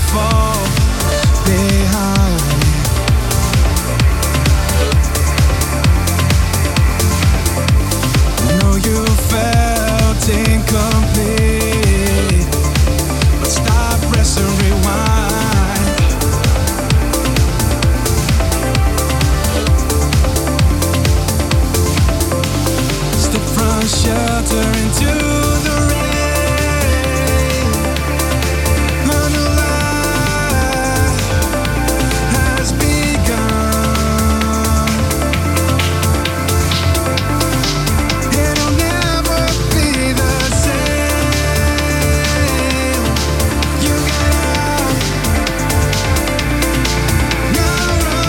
fall behind. Know you felt incomplete, but stop, press and rewind. Step from shelter into the rain. A new life has begun. It'll never be the same. You gotta now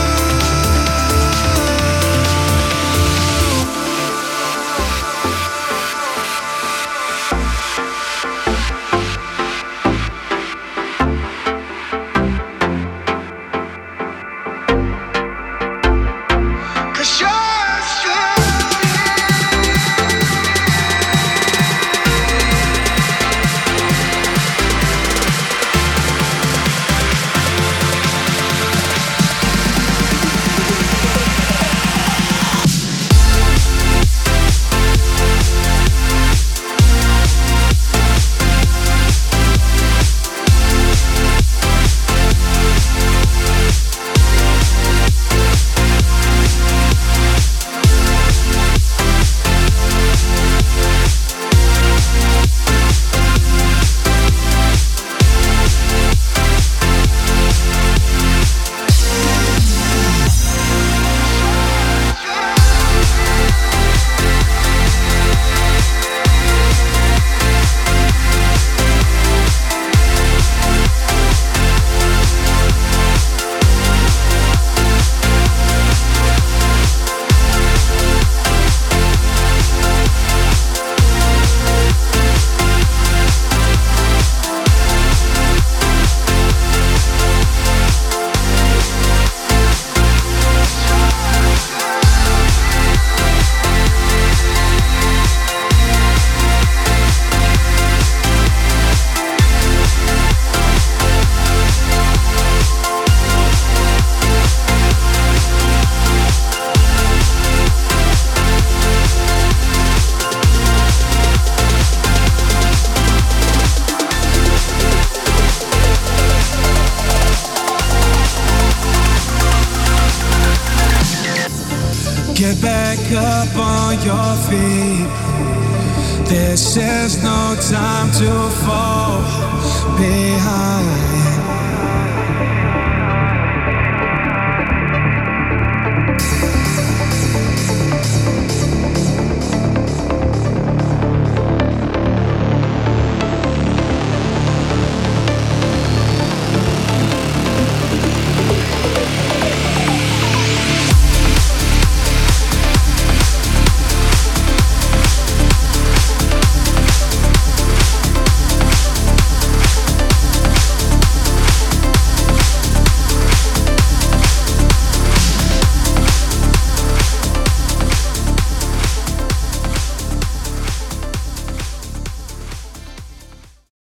get back up on your feet. This is no time to fall behind.